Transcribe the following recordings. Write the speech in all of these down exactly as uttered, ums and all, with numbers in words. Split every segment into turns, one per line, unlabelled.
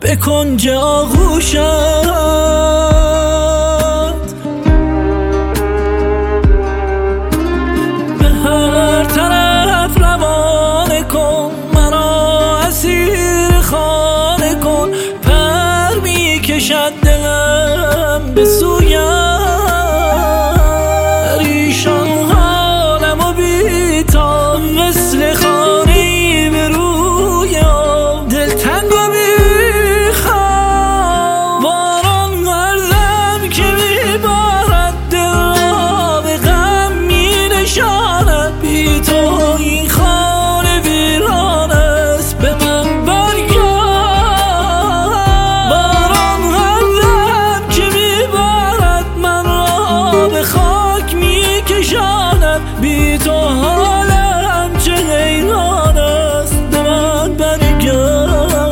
به کنج آغوشت، به هر طرف روانه کن مرا، اسیر خانه کن. پر می کشد دلم به سویم، پریشان حالم و بی‌تاب مثل خانه‌ای به روی آب. دلتنگ و بی‌خواب باران گردم که میبارد، دل را به غم مینشاند. بی تو این خانه ویران است، به من برگرد. باران گردم که میبارد، من را به خاک میکشاند. بی تو حالم چه حیران است، به من برگرد.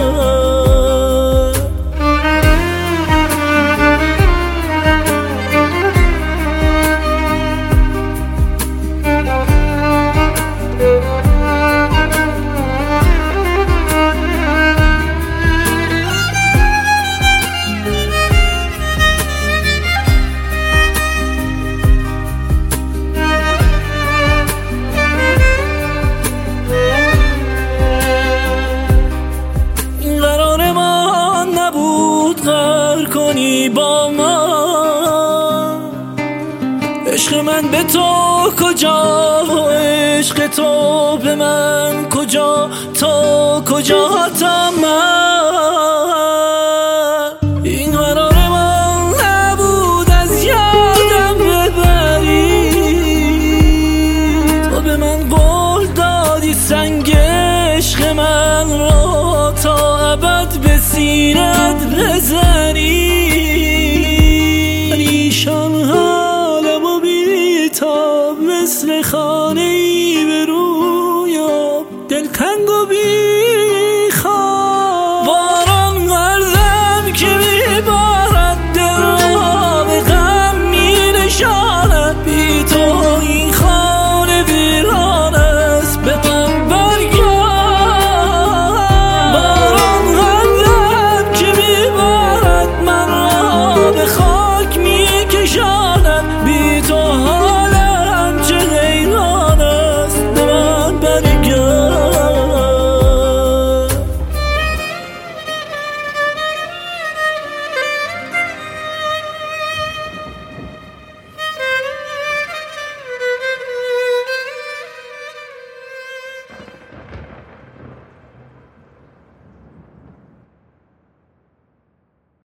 کنی با من عشق من به تو کجا و عشق تو به من کجا، تو کجا تا من. این قرار من نبود از یادم ببری، تو به من قول دادی سنگ عشق من را تا ابد به سینت بزنی.